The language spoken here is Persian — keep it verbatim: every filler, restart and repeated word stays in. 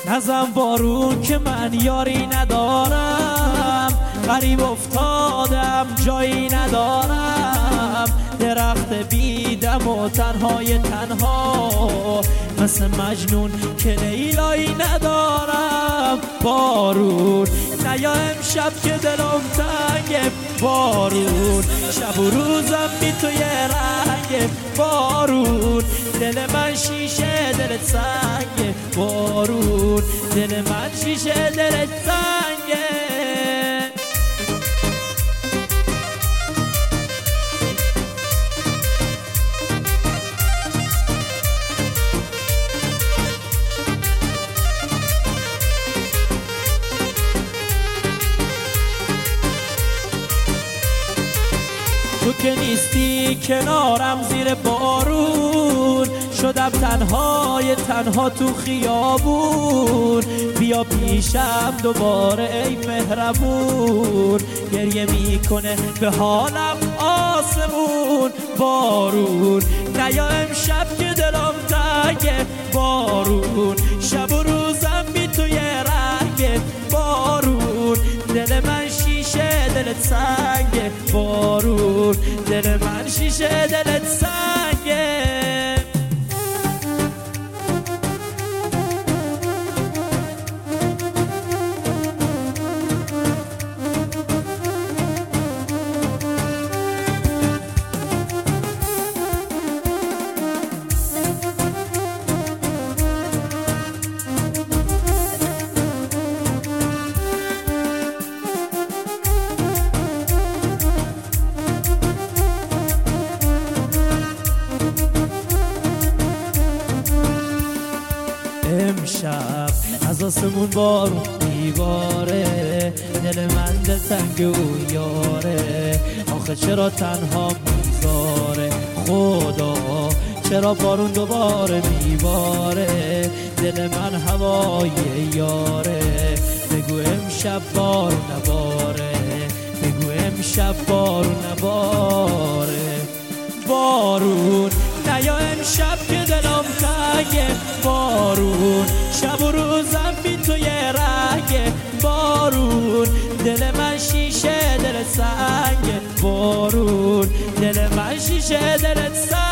ازم بارون که من یاری ندارم، غریب افتادم جایی ندارم، درخت بیدم و تنهای تنها، مثل مجنون که لیلایی ندارم. بارون نیا امشب که دلم تنگه، بارون شب و روزم بی تو یه رنگه، بارون دل من شیشه دلت سنگه، بارون دل من شیشه دلت سنگه. تو که نیستی کنارم زیر بارون، شدم تنهای تنها تو خیابون، بیا پیشم دوباره ای مهربون، گریه میکنه به حالم آسمون. بارون نیا امشب که دلم تنگه، بارون شب و روزم بی تو یه رنگه، بارون دل من شیشه دلت سنگه، بارون دل من شیشه دلت سنگه. امشب از آسمون بارون میباره، دل من دلتنگ و یاره، آخه چرا تنها میذاره خدا، چرا بارون دوباره میباره، دل من هوای یاره، بگو امشب بارون نباره، بگو امشب بارون نباره. بارون نیا امشب که دلم تنگه، بارون شب و روزم بی تو یه رنگه، بارون دل من شیشه دل سنگه، بارون دل من شیشه دل سنگه.